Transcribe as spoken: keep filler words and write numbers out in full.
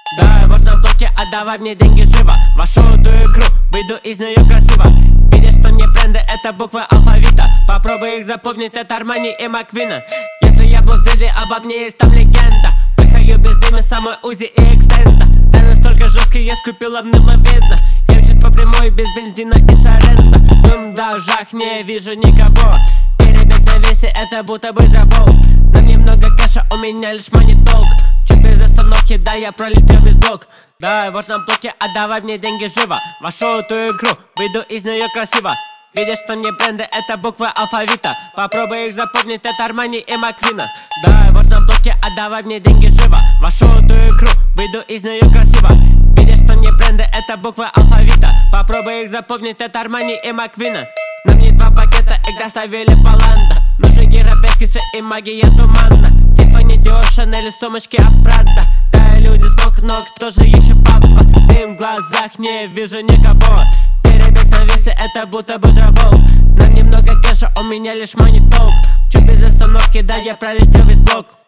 Да, вот на блоке, отдавай мне деньги живо. Вошел в эту игру, выйду из нее красиво. Видишь, что не бренды, это буквы алфавита. Попробуй их запомнить, это Армани и Маквина. Если я был в Зеле, обо мне есть там легенда. Прыгаю без дыма, самой Узи и экстенда. Да настолько жесткий, я скупила мгновенно. Я чуть по прямой, без бензина и сорента. В дом должах не вижу никого. Перебег на весе, это будто бы дробол. На мне много кэша, у меня лишь монитолк. Чуть без остановки, да, я пролетел без блок. Да, вот на блоке, отдавай мне деньги живо. Вошел в эту игру, выйду из нее красиво. Видишь, что не бренды, это буквы алфавита. Попробуй их запомнить, это Армани и Маквина. Да, вот на блоке, отдавай мне деньги живо. Вошел в эту игру, выйду из нее красиво. Видишь, что не бренды, это буквы алфавита. Попробуй их запомнить, это Армани и Маквина. На мне два пакета, их доставили Паланда. Нужен европейский свет и магия туманна. Типа не Диор, Шанель и сумочки от Прада. Да, люди смог, но кто же еще папа? Дым в глазах, не вижу никого. Перебег на весе, это будто бы дробол. Нам немного кэша, у меня лишь монитолк. Чуть без остановки, да, я пролетел весь блок.